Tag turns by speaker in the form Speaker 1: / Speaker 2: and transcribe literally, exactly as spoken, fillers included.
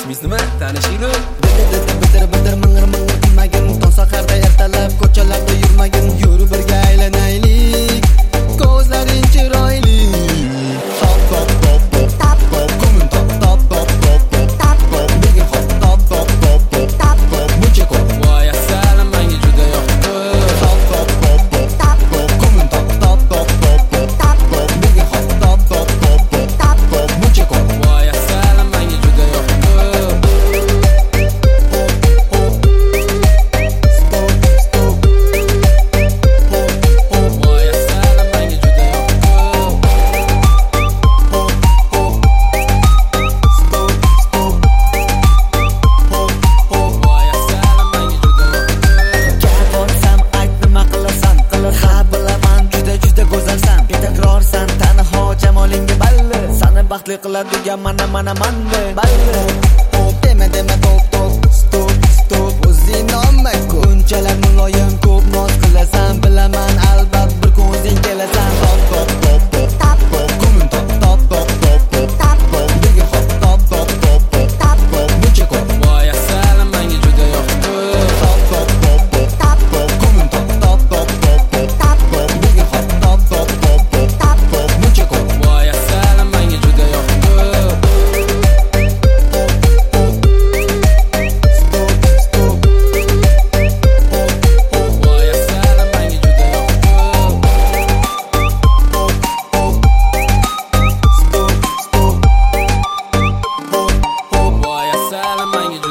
Speaker 1: Tanishmaysizmi? Tanishinglar.
Speaker 2: Bidir bidir mingir mingir qilmagin, tong saharda ertalab ko'chalarda yurmagin. Yur birga aylanaylik, ko'zlaring chiroyli. Top top top top top top, ko'min top top top top top top top, birga hop top top top top top top, buncha ko'p.
Speaker 1: Voy assalam, menga juda yoqdi.
Speaker 2: Top top top top top top, ko'min top top top top top top top, birga hop top top top top top top, buncha ko'p.
Speaker 1: Voy assalam, menga juda yoqdi. Voy assalam, menga juda
Speaker 2: Gap olsam ayt nima qilasan, qilib ha bilaman juda juda go'zalsan. Takrorsan taniho jamolingga balli, seni baxtli qiladigan mana mana manda balli. Dema dema top top stop stop, o'zing nomako unchalar muloyim ko'p noz qilasan, bilaman albat bir kun o'zing kelasan. Top top top top top top, ko'min top top top top top top top, birga hop top top top top top top, buncha ko'p.
Speaker 1: Voy assalam, menga juda yoqdi.
Speaker 2: Top top top top top top, ko'min top top top top top top top, birga hop top top top top top top, buncha ko'p.
Speaker 1: Voy assalam, menga juda yoqdi. Voy assalam, menga juda yoqdi. Voy assalam, menga